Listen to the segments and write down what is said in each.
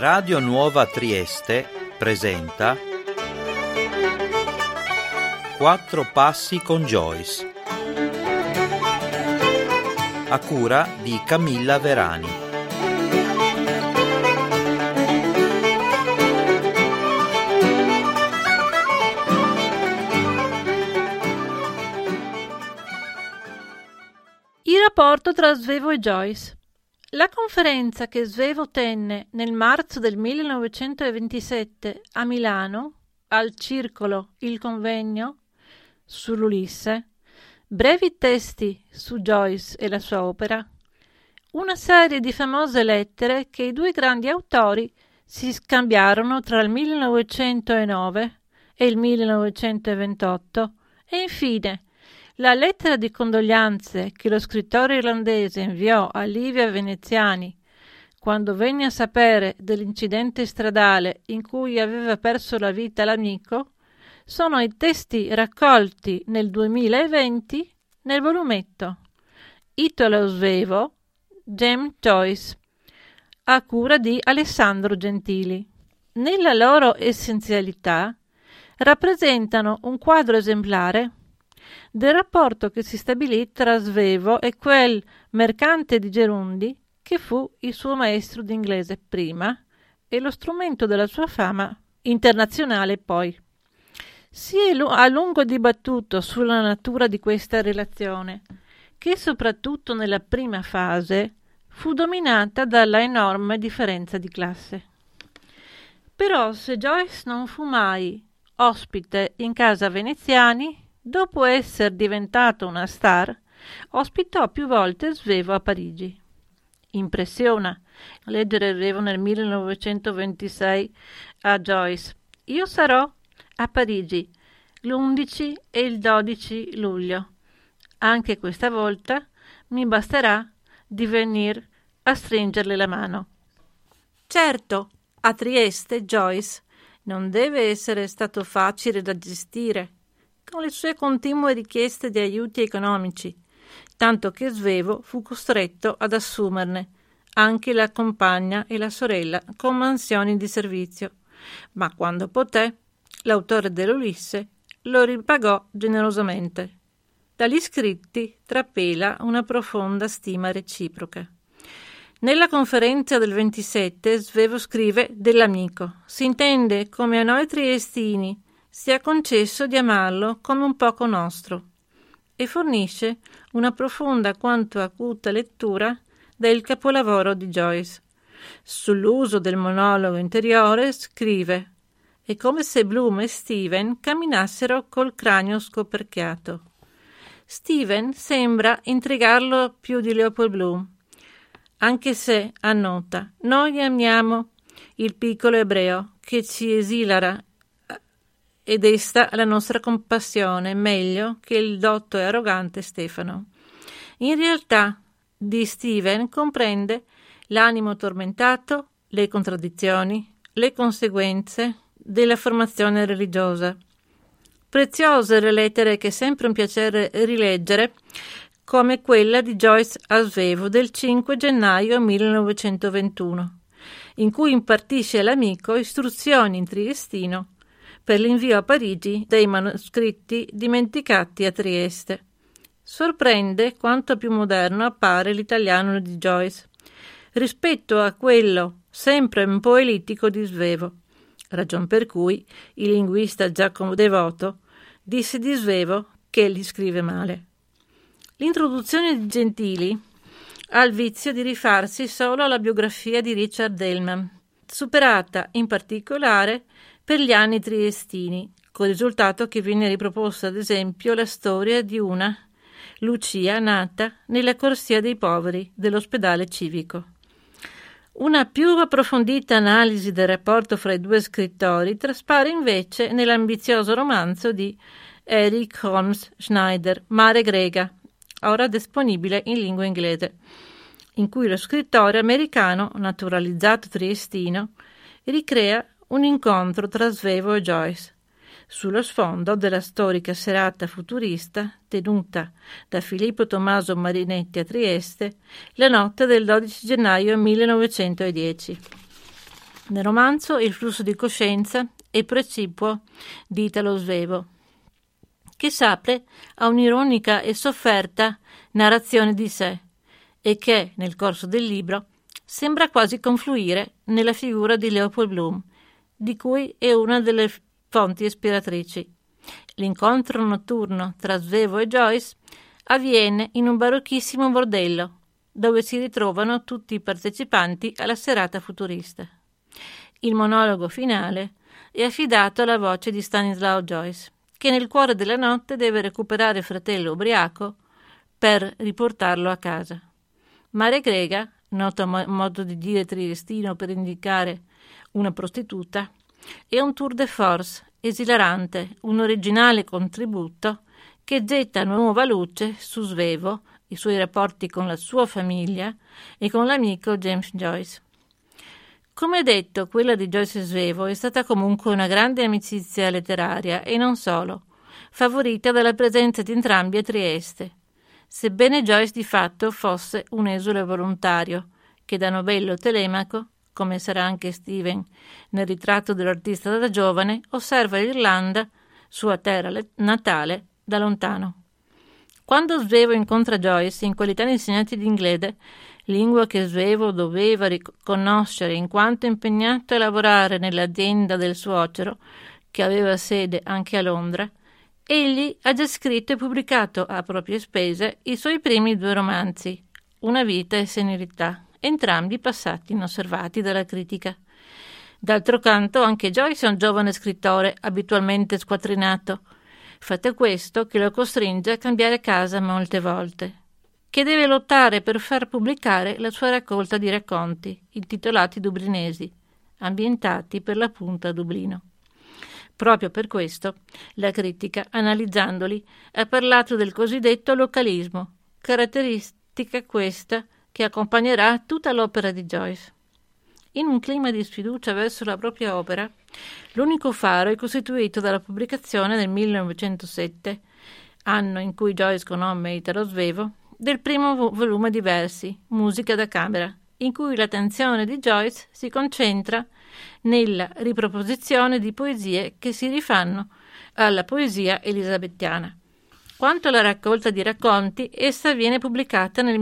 Radio Nuova Trieste presenta Quattro passi con Joyce, a cura di Camilla Verani. Il rapporto tra Svevo e Joyce. La conferenza che Svevo tenne nel marzo del 1927 a Milano, al circolo Il Convegno, sull'Ulisse, brevi testi su Joyce e la sua opera, una serie di famose lettere che i due grandi autori si scambiarono tra il 1909 e il 1928 e infine la lettera di condoglianze che lo scrittore irlandese inviò a Livia Veneziani quando venne a sapere dell'incidente stradale in cui aveva perso la vita l'amico, sono i testi raccolti nel 2020 nel volumetto Italo Svevo, James Joyce, a cura di Alessandro Gentili. Nella loro essenzialità rappresentano un quadro esemplare del rapporto che si stabilì tra Svevo e quel mercante di Gerundi che fu il suo maestro d'inglese prima e lo strumento della sua fama internazionale poi. Si è a lungo dibattuto sulla natura di questa relazione, che soprattutto nella prima fase fu dominata dalla enorme differenza di classe. Però se Joyce non fu mai ospite in casa Veneziani, dopo essere diventato una star, ospitò più volte Svevo a Parigi. Impressiona leggere Svevo nel 1926 a Joyce: «Io sarò a Parigi l'11 e il 12 luglio. Anche questa volta mi basterà di venire a stringerle la mano». Certo, a Trieste Joyce non deve essere stato facile da gestire, con le sue continue richieste di aiuti economici, tanto che Svevo fu costretto ad assumerne anche la compagna e la sorella con mansioni di servizio, ma quando poté, l'autore dell'Ulisse lo ripagò generosamente. Dagli scritti trapela una profonda stima reciproca. Nella conferenza del 27 Svevo scrive dell'amico: «Si intende come a noi triestini sia concesso di amarlo come un poco nostro», e fornisce una profonda quanto acuta lettura del capolavoro di Joyce. Sull'uso del monologo interiore scrive: «È come se Bloom e Steven camminassero col cranio scoperchiato». Steven sembra intrigarlo più di Leopold Bloom, anche se, annota, «Noi amiamo il piccolo ebreo che ci esilara e desta la nostra compassione meglio che il dotto e arrogante Stefano». In realtà, di Steven comprende l'animo tormentato, le contraddizioni, le conseguenze della formazione religiosa. Preziose le lettere che è sempre un piacere rileggere, come quella di Joyce a Svevo del 5 gennaio 1921, in cui impartisce all'amico istruzioni in triestino per l'invio a Parigi dei manoscritti dimenticati a Trieste. Sorprende quanto più moderno appare l'italiano di Joyce rispetto a quello sempre un po' elitico di Svevo, ragion per cui il linguista Giacomo Devoto disse di Svevo che gli scrive male. L'introduzione di Gentili ha il vizio di rifarsi solo alla biografia di Richard Hellman, superata in particolare per gli anni triestini, col risultato che viene riproposta ad esempio la storia di una Lucia nata nella corsia dei poveri dell'ospedale civico. Una più approfondita analisi del rapporto fra i due scrittori traspare invece nell'ambizioso romanzo di Eric Holmes Schneider, Mare Grega, ora disponibile in lingua inglese, in cui lo scrittore americano, naturalizzato triestino, ricrea un incontro tra Svevo e Joyce, sullo sfondo della storica serata futurista tenuta da Filippo Tommaso Marinetti a Trieste la notte del 12 gennaio 1910. Nel romanzo il flusso di coscienza è precipuo di Italo Svevo, che s'apre a un'ironica e sofferta narrazione di sé e che, nel corso del libro, sembra quasi confluire nella figura di Leopold Bloom, di cui è una delle fonti ispiratrici. L'incontro notturno tra Svevo e Joyce avviene in un barocchissimo bordello, dove si ritrovano tutti i partecipanti alla serata futurista. Il monologo finale è affidato alla voce di Stanislaw Joyce, che nel cuore della notte deve recuperare il fratello ubriaco per riportarlo a casa. Mare Grega, noto modo di dire triestino per indicare una prostituta, è un tour de force esilarante, un originale contributo che getta nuova luce su Svevo, i suoi rapporti con la sua famiglia e con l'amico James Joyce. Come detto, quella di Joyce e Svevo è stata comunque una grande amicizia letteraria e non solo, favorita dalla presenza di entrambi a Trieste, sebbene Joyce di fatto fosse un esule volontario, che da novello telemaco, come sarà anche Steven nel ritratto dell'artista da giovane, osserva l'Irlanda, sua terra natale, da lontano. Quando Svevo incontra Joyce in qualità di insegnante di inglese, lingua che Svevo doveva riconoscere in quanto impegnato a lavorare nell'azienda del suocero, che aveva sede anche a Londra, egli ha già scritto e pubblicato a proprie spese i suoi primi 2 romanzi, Una vita e senilità, entrambi passati inosservati dalla critica. D'altro canto, anche Joyce è un giovane scrittore abitualmente squattrinato, fatto questo che lo costringe a cambiare casa molte volte, che deve lottare per far pubblicare la sua raccolta di racconti, intitolati Dublinesi, ambientati per l'appunto a Dublino. Proprio per questo, la critica, analizzandoli, ha parlato del cosiddetto localismo, caratteristica questa che accompagnerà tutta l'opera di Joyce. In un clima di sfiducia verso la propria opera, l'unico faro è costituito dalla pubblicazione nel 1907, anno in cui Joyce conobbe Italo Svevo, del primo volume di versi, Musica da camera, in cui l'attenzione di Joyce si concentra nella riproposizione di poesie che si rifanno alla poesia elisabettiana. Quanto alla raccolta di racconti, essa viene pubblicata nel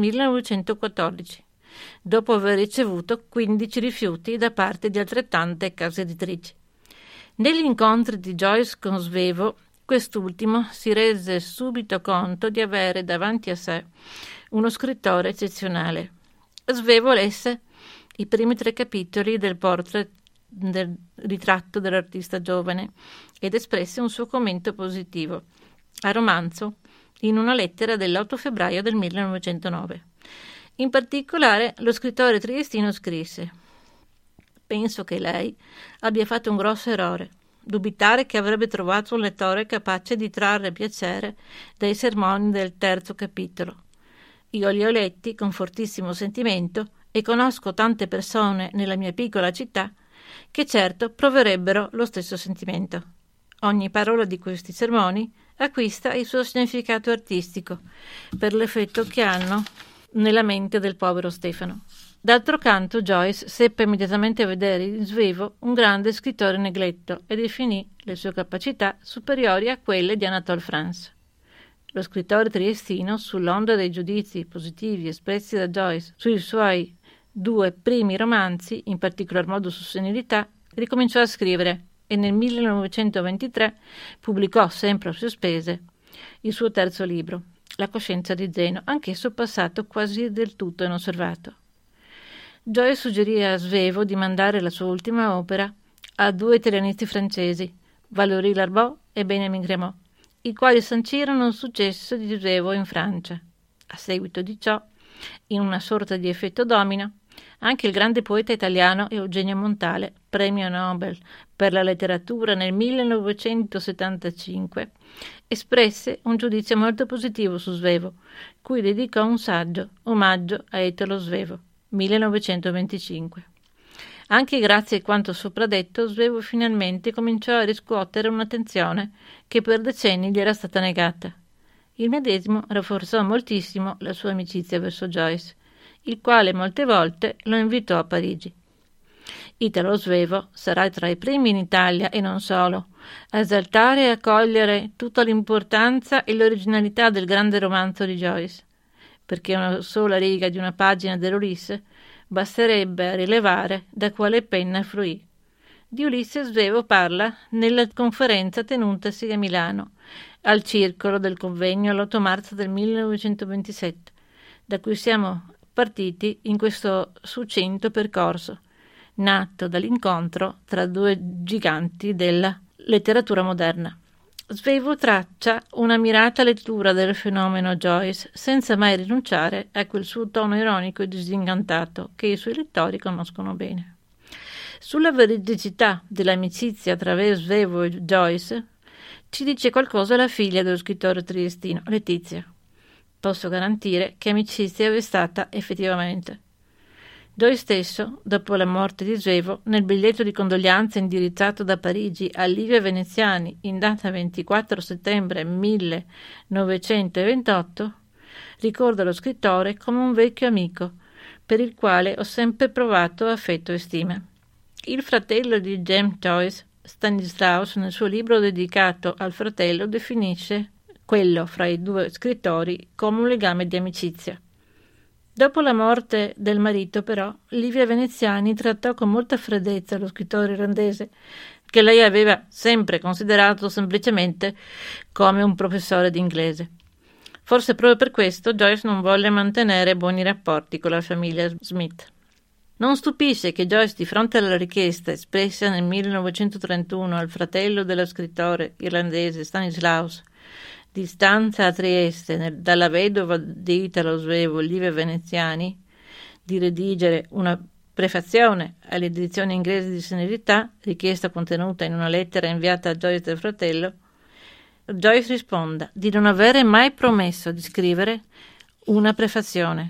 1914, dopo aver ricevuto 15 rifiuti da parte di altrettante case editrici. Negli incontri di Joyce con Svevo, quest'ultimo si rese subito conto di avere davanti a sé uno scrittore eccezionale. Svevo lesse i primi 3 capitoli del portrait del ritratto dell'artista giovane ed espresse un suo commento positivo al romanzo in una lettera dell'8 febbraio del 1909. In particolare, lo scrittore triestino scrisse: «Penso che lei abbia fatto un grosso errore, dubitare che avrebbe trovato un lettore capace di trarre piacere dai sermoni del 3° capitolo. Io li ho letti con fortissimo sentimento e conosco tante persone nella mia piccola città che certo proverebbero lo stesso sentimento. Ogni parola di questi sermoni acquista il suo significato artistico per l'effetto che hanno nella mente del povero Stefano». D'altro canto, Joyce seppe immediatamente vedere in Svevo un grande scrittore negletto e definì le sue capacità superiori a quelle di Anatole France. Lo scrittore triestino, sull'onda dei giudizi positivi espressi da Joyce sui suoi 2 primi romanzi, in particolar modo su Senilità, ricominciò a scrivere e nel 1923 pubblicò, sempre a sue spese, il suo 3° libro, La coscienza di Zeno, anch'esso passato quasi del tutto inosservato. Joyce suggerì a Svevo di mandare la sua ultima opera a 2 italianisti francesi, Valéry Larbaud e Benjamin Grémont, i quali sancirono il successo di Svevo in Francia. A seguito di ciò, in una sorta di effetto domino, anche il grande poeta italiano Eugenio Montale, premio Nobel per la letteratura nel 1975, espresse un giudizio molto positivo su Svevo, cui dedicò un saggio, Omaggio a Italo Svevo, 1925. Anche grazie a quanto sopra detto, Svevo finalmente cominciò a riscuotere un'attenzione che per decenni gli era stata negata. Il medesimo rafforzò moltissimo la sua amicizia verso Joyce, il quale molte volte lo invitò a Parigi. Italo Svevo sarà tra i primi in Italia e non solo a esaltare e a cogliere tutta l'importanza e l'originalità del grande romanzo di Joyce, perché una sola riga di una pagina dell'Ulisse basterebbe a rilevare da quale penna fruì. Di Ulisse Svevo parla nella conferenza tenutasi a Milano, al Circolo del Convegno l'8 marzo del 1927, da cui siamo partiti in questo succinto percorso, nato dall'incontro tra due giganti della letteratura moderna. Svevo traccia una mirata lettura del fenomeno Joyce senza mai rinunciare a quel suo tono ironico e disincantato che i suoi lettori conoscono bene. Sulla veridicità dell'amicizia tra Svevo e Joyce ci dice qualcosa la figlia dello scrittore triestino, Letizia. Posso garantire che amicizia è stata effettivamente. Joyce stesso, dopo la morte di Svevo, nel biglietto di condoglianze indirizzato da Parigi a Livia Veneziani in data 24 settembre 1928, ricorda lo scrittore come un vecchio amico, per il quale ho sempre provato affetto e stima. Il fratello di James Joyce, Stanislaus, nel suo libro dedicato al fratello, definisce quello fra i due scrittori come un legame di amicizia. Dopo la morte del marito, però, Livia Veneziani trattò con molta freddezza lo scrittore irlandese, che lei aveva sempre considerato semplicemente come un professore d'inglese. Forse proprio per questo Joyce non volle mantenere buoni rapporti con la famiglia Smith. Non stupisce che Joyce, di fronte alla richiesta espressa nel 1931 al fratello dello scrittore irlandese Stanislaus di stanza a Trieste dalla vedova di Italo Svevo, Livia Veneziani, di redigere una prefazione all'edizione inglese di Serenità, richiesta contenuta in una lettera inviata a Joyce del fratello, Joyce risponda di non avere mai promesso di scrivere una prefazione,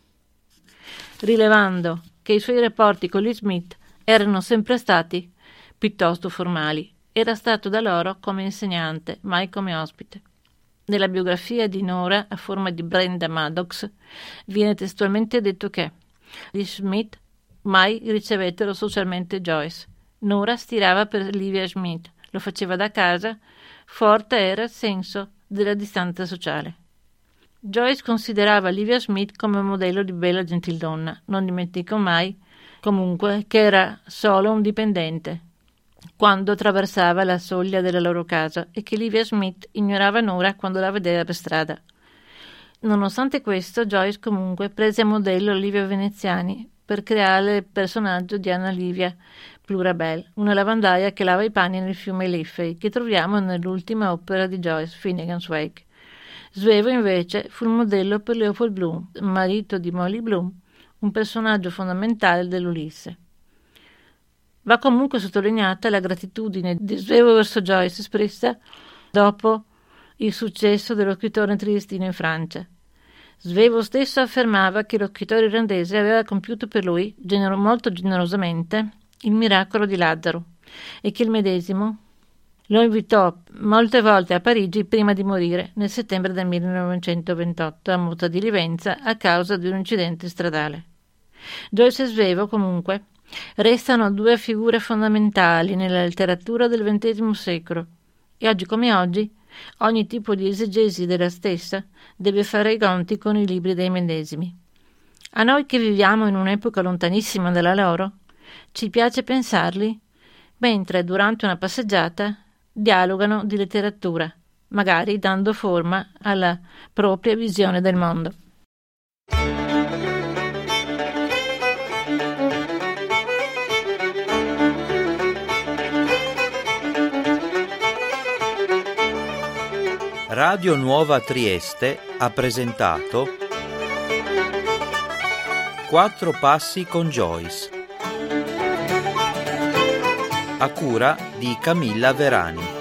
rilevando che i suoi rapporti con gli Smith erano sempre stati piuttosto formali. Era stato da loro come insegnante, mai come ospite. Nella biografia di Nora, a forma di Brenda Maddox, viene testualmente detto che gli Smith mai ricevettero socialmente Joyce. Nora stirava per Livia Smith, lo faceva da casa, forte era il senso della distanza sociale. Joyce considerava Livia Smith come un modello di bella gentildonna. Non dimentico mai, comunque, che era solo un dipendente quando attraversava la soglia della loro casa e che Livia Smith ignorava Nora quando la vedeva per strada. Nonostante questo, Joyce comunque prese a modello Livia Veneziani per creare il personaggio di Anna Livia Plurabelle, una lavandaia che lava i panni nel fiume Liffey, che troviamo nell'ultima opera di Joyce, Finnegan's Wake. Svevo invece fu il modello per Leopold Bloom, marito di Molly Bloom, un personaggio fondamentale dell'Ulisse. Va comunque sottolineata la gratitudine di Svevo verso Joyce espressa dopo il successo dello scrittore triestino in Francia. Svevo stesso affermava che lo scrittore irlandese aveva compiuto per lui, molto generosamente, il miracolo di Lazzaro e che il medesimo lo invitò molte volte a Parigi prima di morire nel settembre del 1928 a Mota di Livenza a causa di un incidente stradale. Joyce e Svevo, comunque, restano due figure fondamentali nella letteratura del XX secolo e oggi come oggi ogni tipo di esegesi della stessa deve fare i conti con i libri dei medesimi. A noi che viviamo in un'epoca lontanissima dalla loro, ci piace pensarli mentre durante una passeggiata dialogano di letteratura, magari dando forma alla propria visione del mondo. Radio Nuova Trieste ha presentato Quattro passi con Joyce, a cura di Camilla Verani.